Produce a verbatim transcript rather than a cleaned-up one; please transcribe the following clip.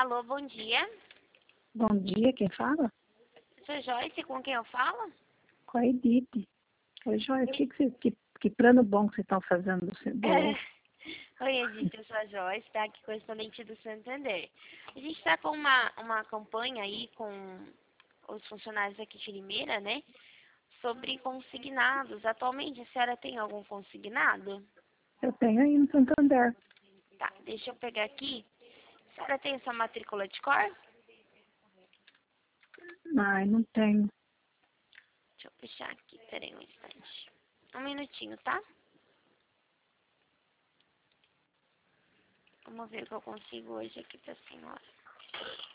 Alô, bom dia. Bom dia, quem fala? Sou Joyce, com quem eu falo? Com a Edith. Oi, Joyce, que, que, você- que, que plano bom que vocês estão fazendo do, do... Oi, Edith, eu sou a Joyce, tá aqui correspondente do Santander. A gente está com uma, uma campanha aí com os funcionários aqui de Limeira, né? Sobre consignados. Atualmente, a senhora tem algum consignado? Eu tenho aí no Santander. Tá, deixa eu pegar aqui. A senhora tem essa matrícula de cor? Ai, não tenho. Deixa eu puxar aqui, peraí um instante. Um minutinho, tá? Vamos ver o que eu consigo hoje aqui pra senhora.